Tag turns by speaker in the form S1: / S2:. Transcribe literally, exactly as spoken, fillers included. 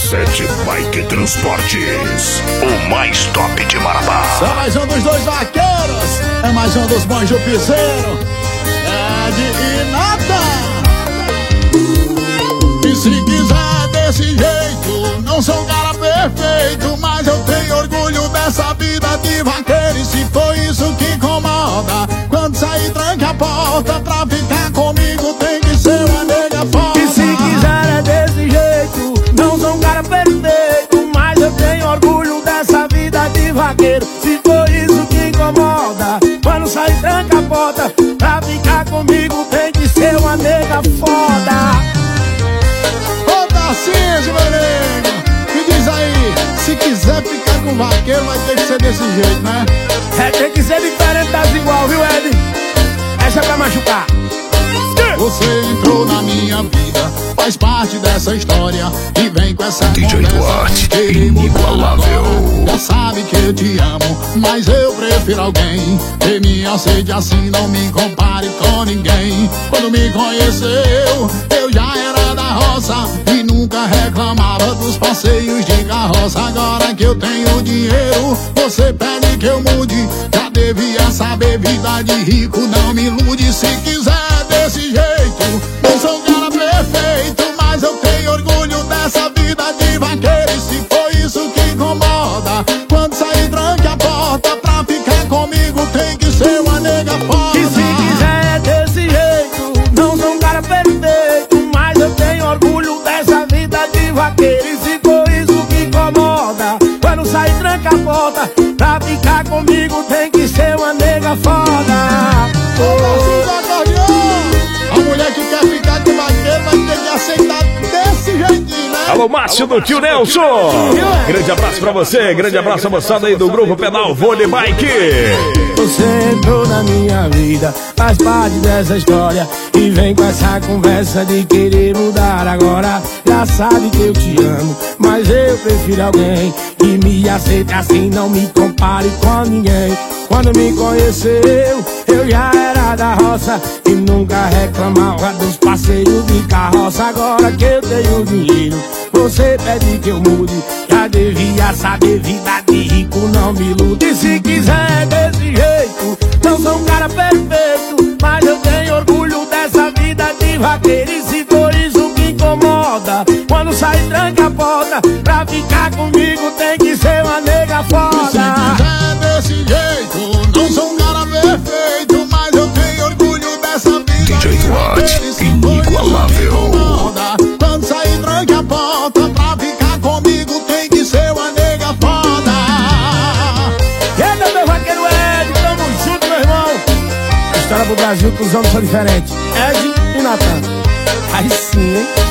S1: Sete Bike Transportes, o mais top de Marabá.
S2: Só mais um dos dois vaqueiros, é mais um dos bons do piseiro, Ed e Nata. E se quiser desse jeito, não sou um cara perfeito, mas eu tenho orgulho dessa vida de vaqueiro. E se for isso que incomoda, quando sair tranca a porta, pra ficar comigo tem que ser uma nega foda.
S3: E se quiser é desse jeito, não sou um cara perfeito, mas eu tenho orgulho dessa vida de vaqueiro. Se for isso que incomoda, quando sair tranca a porta, pra ficar comigo tem que ser uma nega foda.
S2: Ô Tarcísio, meu nego, me diz aí, se quiser ficar com vaqueiro vai ter que ser desse jeito, né?
S3: É, tem que ser diferente das igual, viu, Ed? Essa é pra machucar.
S2: Você entrou na minha vida, faz parte dessa história, e vem com essa
S1: D J Duarte, inigualável.
S2: Já sabe que eu te amo, mas eu prefiro alguém que me aceite assim, não me compare com ninguém. Quando me conheceu, eu já era da roça e nunca reclamava dos passeios de carroça. Agora que eu tenho dinheiro, você pede que eu mude. Já devia saber, vida de rico não me ilude. Se quiser desse jeito, não sou um cara perfeito, mas eu tenho orgulho dessa vida de vaqueiro. E se for isso que incomoda, quando sair tranque a porta, pra ficar comigo tem que ser uma nega foda.
S3: E se quiser é desse jeito, não sou um cara perfeito, mas eu tenho orgulho dessa vida de vaqueiro. E se for isso que incomoda, quando sair tranca a porta, pra ficar comigo tem que ser uma nega foda.
S2: A mulher que quer ficar com vaqueiro vai ter que aceitar desse jeitinho, né?
S1: Alô, Márcio do Tio Nelson. Grande abraço pra você, grande abraço a moçada aí do grupo Pedal Vôlei Bike.
S3: Você entrou na minha vida, faz parte dessa história, e vem com essa conversa de querer mudar agora. Já sabe que eu te amo, mas eu prefiro alguém que me aceite assim, não me compare com ninguém. Quando me conheceu, eu já era da roça e nunca reclamava dos passeios de carroça. Agora que eu tenho dinheiro, você pede que eu mude. Já devia saber, vida de rico não me ilude. E se quiser desse jeito, não sou um cara perfeito, mas eu tenho orgulho dessa vida de vaqueiro. E se for isso que incomoda, quando sai tranca a porta, pra ficar comigo tem que ser uma nega foda.
S2: E se quiser desse jeito, não sou um cara perfeito, mas eu tenho orgulho dessa vida
S1: D J Duarte, inigualável.
S2: Quando sair tranque a porta, pra ficar comigo tem que ser uma nega foda.
S3: E aí, meu vaqueiro Ed, tamo junto, meu irmão. A história pro Brasil, que os homens são diferentes. Ed e Natan. Aí sim, hein?